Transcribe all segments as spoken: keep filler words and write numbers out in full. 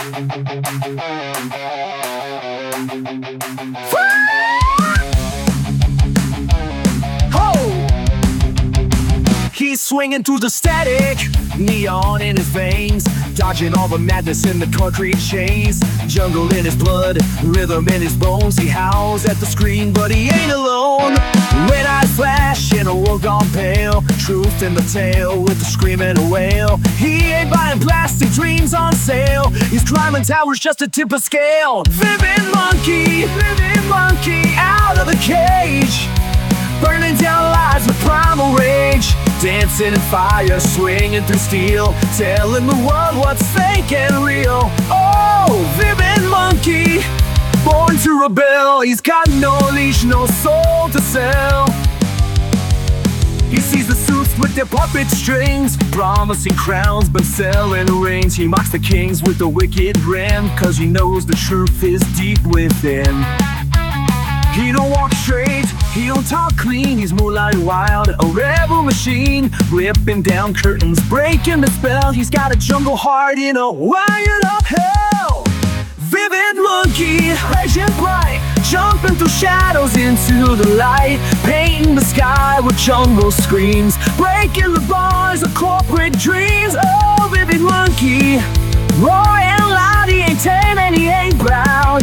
He's swinging through the static, neon in his veins, dodging all the madness in the concrete chains. Jungle in his blood, rhythm in his bones. He howls at the screen, but he ain't alone. Red eyes flash in a world gone pale, truth in the tale with a scream and a wail. He ain't buying plastic dreams on sale, he's climbing towers just to tip a scale. Vivid monkey, vivid monkey, out of the cage, burning down lives with primal rage. Dancing in fire, swinging through steel, telling the world what's fake and real. Oh, vivid monkey, born to rebel. He's got no leash, no soul to sell. He sees the suits with their puppet strings, promising crowns but selling rings. He mocks the kings with the wicked grin, cause he knows the truth is deep within. He don't walk straight, he don't talk clean. He's moonlight wild, a rebel machine, ripping down curtains, breaking the spell. He's got a jungle heart in a wired up hell. Vivid monkey, raging bright, jumping through shadows into the light, painting the sky with jungle screams, breaking the bars of corporate dreams. Oh, vivid monkey, roaring loud. He ain't tame and he ain't proud.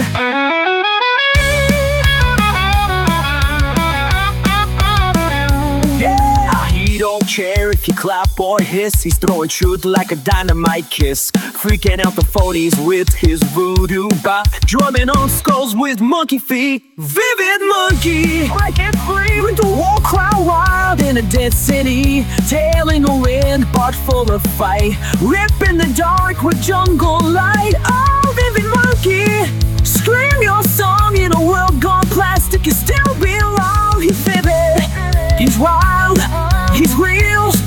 He don't care if you clap or hiss, he's throwing truth like a dynamite kiss, freaking out the phonies with his voodoo bop, drumming on skulls with monkey feet. Vivid monkey, breaking free with the war cry wild in a dead city, tailing the wind but full of fight, ripping the dark with jungle light. Oh, vivid monkey, scream your song in a world gone plastic. You still belong. He's vivid, he's wild, he's real.